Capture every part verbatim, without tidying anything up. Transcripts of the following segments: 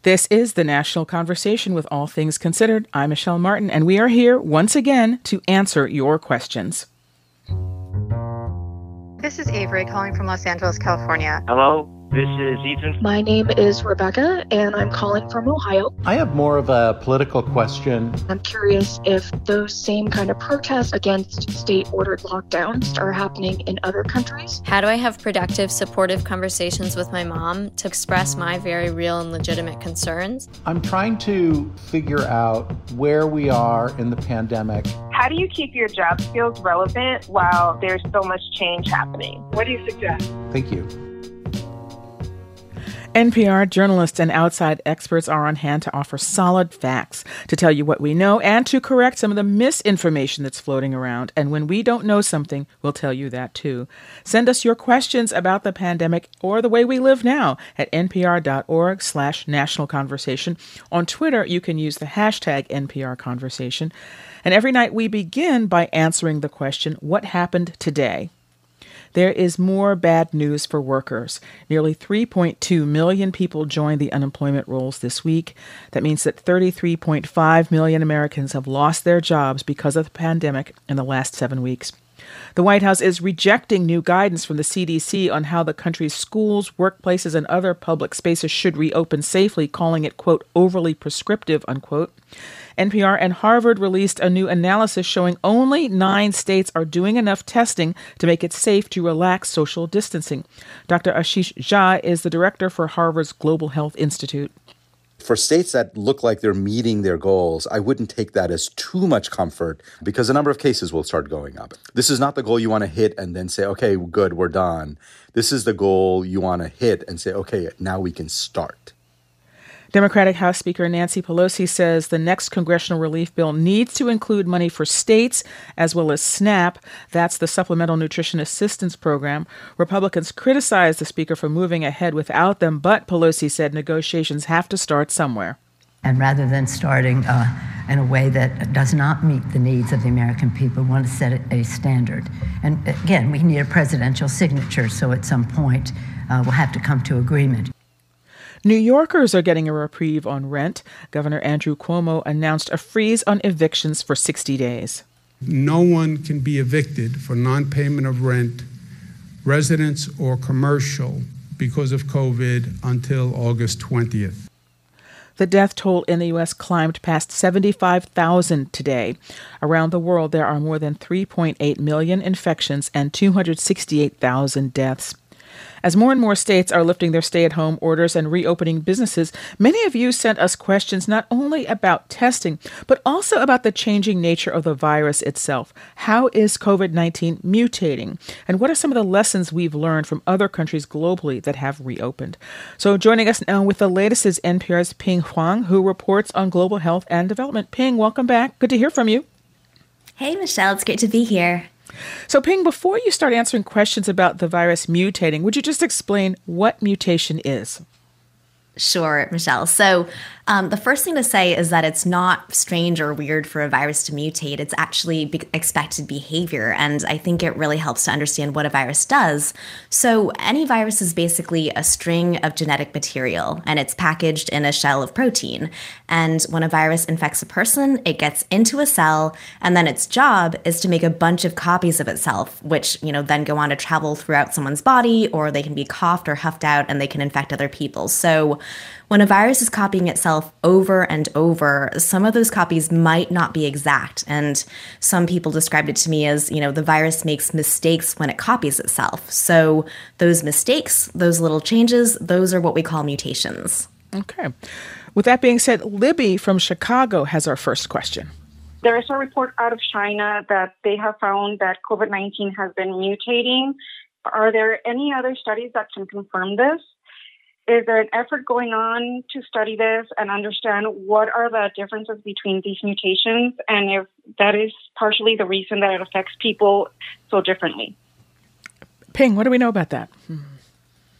This is the National Conversation with All Things Considered. I'm Michelle Martin, and we are here once again to answer your questions. This is Avery calling from Los Angeles, California. Hello, this is Ethan. My name is Rebecca, and I'm calling from Ohio. I have more of a political question. I'm curious if those same kind of protests against state-ordered lockdowns are happening in other countries. How do I have productive, supportive conversations with my mom to express my very real and legitimate concerns? I'm trying to figure out where we are in the pandemic. How do you keep your job skills relevant while there's so much change happening? What do you suggest? Thank you. N P R journalists and outside experts are on hand to offer solid facts, to tell you what we know, and to correct some of the misinformation that's floating around. And when we don't know something, we'll tell you that too. Send us your questions about the pandemic or the way we live now at npr.org slash national conversation. On Twitter, you can use the hashtag N P R conversation. And every night we begin by answering the question, what happened today? There is more bad news for workers. Nearly three point two million people joined the unemployment rolls this week. That means that thirty-three point five million Americans have lost their jobs because of the pandemic in the last seven weeks. The White House is rejecting new guidance from the C D C on how the country's schools, workplaces, and other public spaces should reopen safely, calling it, quote, overly prescriptive, unquote. N P R and Harvard released a new analysis showing only nine states are doing enough testing to make it safe to relax social distancing. Doctor Ashish Jha is the director for Harvard's Global Health Institute. For states that look like they're meeting their goals, I wouldn't take that as too much comfort because the number of cases will start going up. This is not the goal you want to hit and then say, okay, good, we're done. This is the goal you want to hit and say, okay, now we can start. Democratic House Speaker Nancy Pelosi says the next congressional relief bill needs to include money for states as well as SNAP. That's the Supplemental Nutrition Assistance Program. Republicans criticized the speaker for moving ahead without them, but Pelosi said negotiations have to start somewhere. And rather than starting uh, in a way that does not meet the needs of the American people, we want to set a standard. And again, we need a presidential signature, so at some point uh, we'll have to come to agreement. New Yorkers are getting a reprieve on rent. Governor Andrew Cuomo announced a freeze on evictions for sixty days. No one can be evicted for non-payment of rent, residence or commercial, because of COVID until August twentieth. The death toll in the U S climbed past seventy-five thousand today. Around the world, there are more than three point eight million infections and two hundred sixty-eight thousand deaths. As more and more states are lifting their stay-at-home orders and reopening businesses, many of you sent us questions not only about testing, but also about the changing nature of the virus itself. How is COVID nineteen mutating? And what are some of the lessons we've learned from other countries globally that have reopened? So joining us now with the latest is N P R's Pien Huang, who reports on global health and development. Pien, welcome back. Good to hear from you. Hey, Michelle. It's great to be here. So, Pien, before you start answering questions about the virus mutating, would you just explain what mutation is? Sure, Michelle. So um, the first thing to say is that it's not strange or weird for a virus to mutate. It's actually be- expected behavior. And I think it really helps to understand what a virus does. So any virus is basically a string of genetic material, and it's packaged in a shell of protein. And when a virus infects a person, it gets into a cell, and then its job is to make a bunch of copies of itself, which, you know, then go on to travel throughout someone's body, or they can be coughed or huffed out, and they can infect other people. So when a virus is copying itself over and over, some of those copies might not be exact. And some people described it to me as, you know, the virus makes mistakes when it copies itself. So those mistakes, those little changes, those are what we call mutations. Okay. With that being said, Libby from Chicago has our first question. There is a report out of China that they have found that COVID nineteen has been mutating. Are there any other studies that can confirm this? Is there an effort going on to study this and understand what are the differences between these mutations and if that is partially the reason that it affects people so differently? Pien, what do we know about that? Hmm.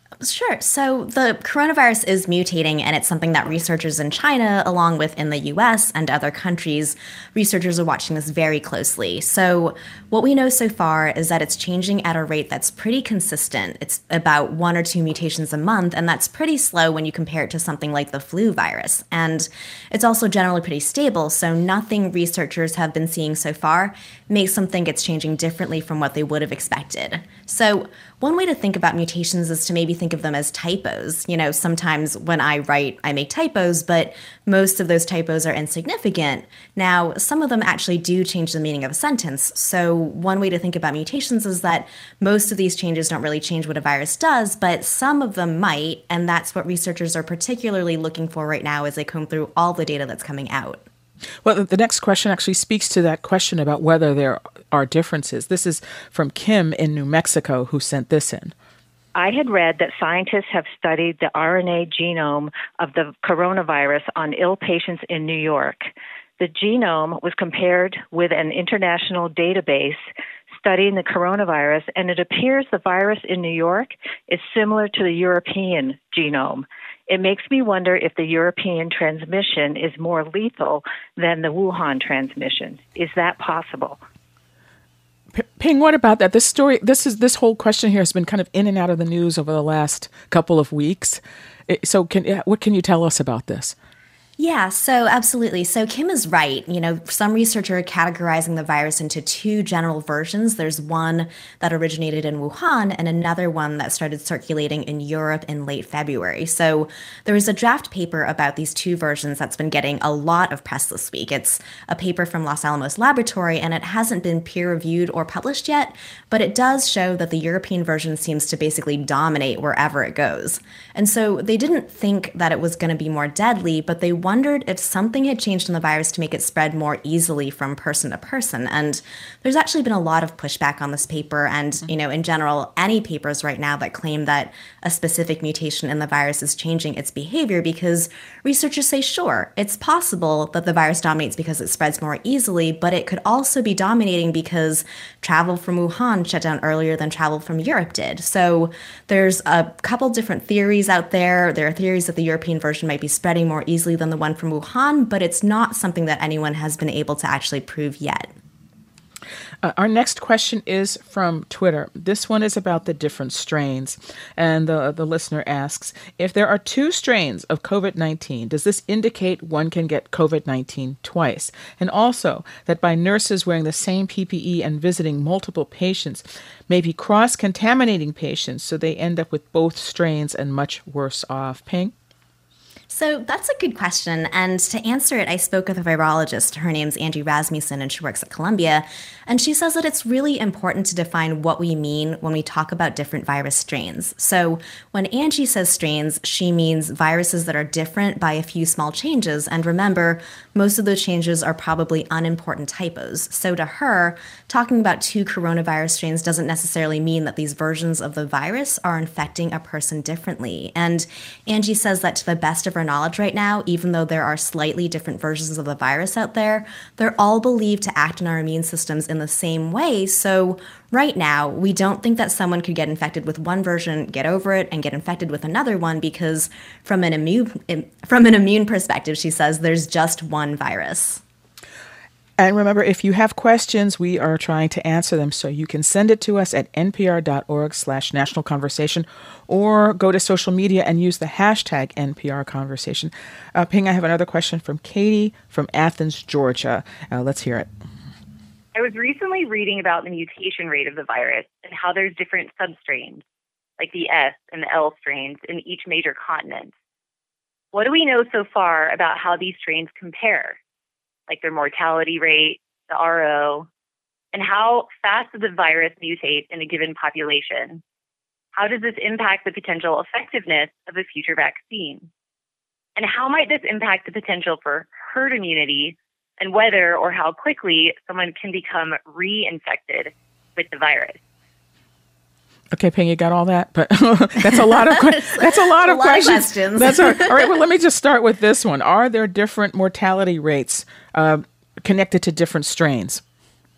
Sure. So the coronavirus is mutating, and it's something that researchers in China, along with in the U S and other countries, researchers are watching this very closely. So what we know so far is that it's changing at a rate that's pretty consistent. It's about one or two mutations a month, and that's pretty slow when you compare it to something like the flu virus. And it's also generally pretty stable, so nothing researchers have been seeing so far makes them think it's changing differently from what they would have expected. So one way to think about mutations is to maybe think of them as typos. You know, sometimes when I write, I make typos, but most of those typos are insignificant. Now, some of them actually do change the meaning of a sentence. So one way to think about mutations is that most of these changes don't really change what a virus does, but some of them might, and that's what researchers are particularly looking for right now as they comb through all the data that's coming out. Well, the next question actually speaks to that question about whether there are differences. This is from Kim in New Mexico, who sent this in. I had read that scientists have studied the R N A genome of the coronavirus on ill patients in New York. The genome was compared with an international database studying the coronavirus, and it appears the virus in New York is similar to the European genome. It makes me wonder if the European transmission is more lethal than the Wuhan transmission. Is that possible? Ping, what about that? This story, this is this whole question here has been kind of in and out of the news over the last couple of weeks. So, can what can you tell us about this? Yeah, so absolutely. So Kim is right. You know, some researchers are categorizing the virus into two general versions. There's one that originated in Wuhan and another one that started circulating in Europe in late February. So there was a draft paper about these two versions that's been getting a lot of press this week. It's a paper from Los Alamos Laboratory, and it hasn't been peer-reviewed or published yet, but it does show that the European version seems to basically dominate wherever it goes. And so they didn't think that it was going to be more deadly, but they wondered if something had changed in the virus to make it spread more easily from person to person. And there's actually been a lot of pushback on this paper and, you know, in general, any papers right now that claim that a specific mutation in the virus is changing its behavior, because researchers say, sure, it's possible that the virus dominates because it spreads more easily, but it could also be dominating because travel from Wuhan shut down earlier than travel from Europe did. So there's a couple different theories out there. There are theories that the European version might be spreading more easily than the one from Wuhan, but it's not something that anyone has been able to actually prove yet. Uh, our next question is from Twitter. This one is about the different strains. And the, the listener asks, if there are two strains of COVID nineteen, does this indicate one can get COVID nineteen twice? And also that by nurses wearing the same P P E and visiting multiple patients may be cross-contaminating patients, so they end up with both strains and much worse off. Ping? So that's a good question. And to answer it, I spoke with a virologist. Her name's Angie Rasmussen, and she works at Columbia. And she says that it's really important to define what we mean when we talk about different virus strains. So when Angie says strains, she means viruses that are different by a few small changes. And remember, most of those changes are probably unimportant typos. So to her, talking about two coronavirus strains doesn't necessarily mean that these versions of the virus are infecting a person differently. And Angie says that to the best of our knowledge right now, even though there are slightly different versions of the virus out there, they're all believed to act on our immune systems in the same way. So right now, we don't think that someone could get infected with one version, get over it, and get infected with another one, because from an immune from an immune perspective, she says there's just one virus. And remember, if you have questions, we are trying to answer them. So you can send it to us at npr.org slash national conversation, or go to social media and use the hashtag N P R conversation. Uh, Ping, I have another question from Katie from Athens, Georgia. Uh, let's hear it. I was recently reading about the mutation rate of the virus and how there's different substrains, like the S and the L strains in each major continent. What do we know so far about how these strains compare? Like their mortality rate, the R O, and how fast does the virus mutate in a given population? How does this impact the potential effectiveness of a future vaccine? And how might this impact the potential for herd immunity, and whether or how quickly someone can become reinfected with the virus? Okay, Ping, you got all that, but that's a lot of que- that's a lot a of lot questions. Of questions. That's all, all right. Well, let me just start with this one. Are there different mortality rates uh, connected to different strains?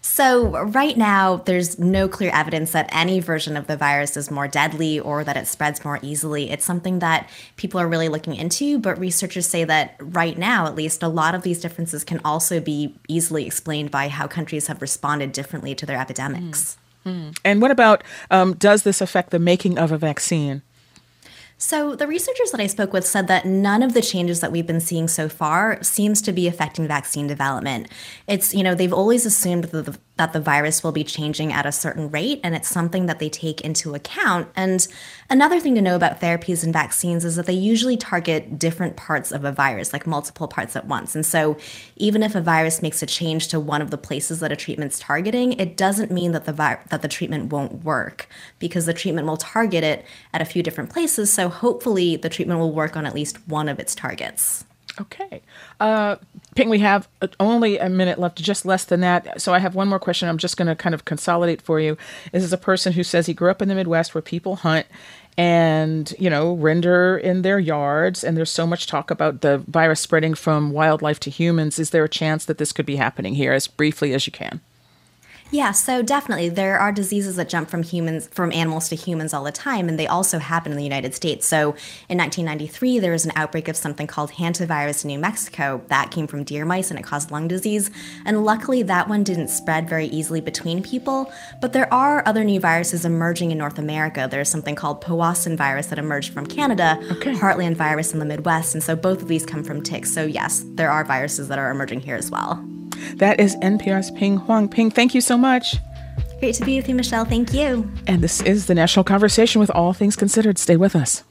So right now, there's no clear evidence that any version of the virus is more deadly or that it spreads more easily. It's something that people are really looking into, but researchers say that right now, at least, a lot of these differences can also be easily explained by how countries have responded differently to their epidemics. Mm. Mm. And what about, um, does this affect the making of a vaccine? So the researchers that I spoke with said that none of the changes that we've been seeing so far seems to be affecting vaccine development. It's, you know, they've always assumed that the, that the virus will be changing at a certain rate, and it's something that they take into account. And another thing to know about therapies and vaccines is that they usually target different parts of a virus, like multiple parts at once. And so even if a virus makes a change to one of the places that a treatment's targeting, it doesn't mean that the vi- that the treatment won't work, because the treatment will target it at a few different places. So hopefully the treatment will work on at least one of its targets. Okay. Uh, Ping, we have only a minute left, just less than that. So I have one more question I'm just going to kind of consolidate for you. This is a person who says he grew up in the Midwest where people hunt and, you know, render in their yards. And there's so much talk about the virus spreading from wildlife to humans. Is there a chance that this could be happening here, as briefly as you can? Yeah, so definitely. There are diseases that jump from humans, from animals to humans all the time, and they also happen in the United States. So in nineteen ninety-three, there was an outbreak of something called hantavirus in New Mexico. That came from deer mice, and it caused lung disease. And luckily, that one didn't spread very easily between people. But there are other new viruses emerging in North America. There's something called Powassan virus that emerged from Canada, okay. Heartland virus in the Midwest, and so both of these come from ticks. So yes, there are viruses that are emerging here as well. That is N P R's Ping Huang. Ping, thank you so much. Great to be with you, Michelle. Thank you. And this is the National Conversation with All Things Considered. Stay with us.